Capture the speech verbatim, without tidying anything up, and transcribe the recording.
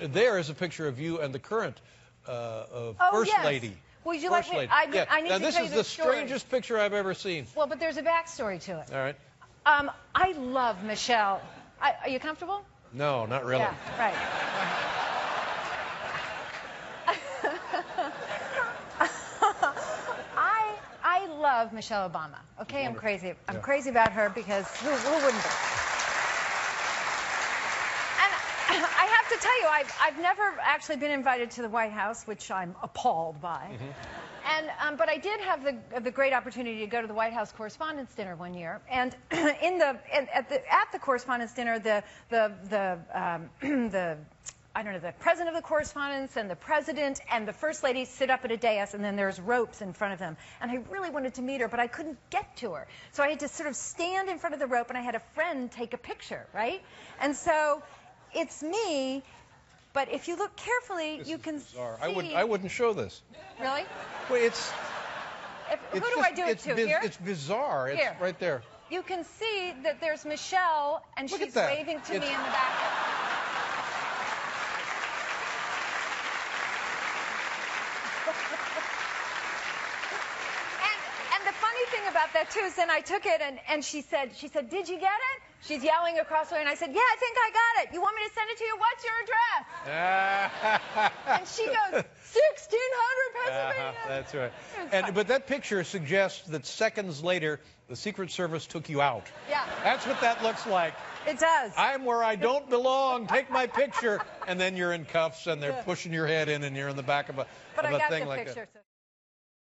there is a picture of you and the current uh, uh, oh, First yes. Lady. Would you First like me? Lady. I, yeah. I need now, to this tell is you the story. strangest picture I've ever seen. Well, but there's a backstory to it. All right. Um, I love Michelle. I, are you comfortable? No, not really. Yeah, right. I I love Michelle Obama. Okay, I'm crazy. I'm yeah. crazy about her because who, who wouldn't be? And I have to tell you, I've I've never actually been invited to the White House, which I'm appalled by. Mm-hmm. And um, but I did have the the great opportunity to go to the White House Correspondents' Dinner one year, and in the in, at the at the Correspondents' Dinner, the the the um, the I don't know the president of the Correspondents and the president and the First Lady sit up at a dais, and then there's ropes in front of them. And I really wanted to meet her, but I couldn't get to her, so I had to sort of stand in front of the rope, and I had a friend take a picture, right? And so it's me. But if you look carefully, this you can bizarre. see... I, would, I wouldn't show this. Really? Well, it's... If, who it's do just, I do it it's to? biz, Here? It's bizarre. It's Here. right there. You can see that there's Michelle, and Look she's at that. waving to It's, me in the back. and, and the funny thing about that, too, is then I took it, and, and she said, she said, did you get it? She's yelling across the way, and I said, yeah, I think I got it. You want me to send it to you? What's your address? And she goes, sixteen hundred Pennsylvania. Uh-huh, that's right. And, but that picture suggests that seconds later, the Secret Service took you out. Yeah. That's what that looks like. It does. I'm where I don't belong. Take my picture. And then you're in cuffs, and they're pushing your head in, and you're in the back of a, but of I a got thing the like picture. that.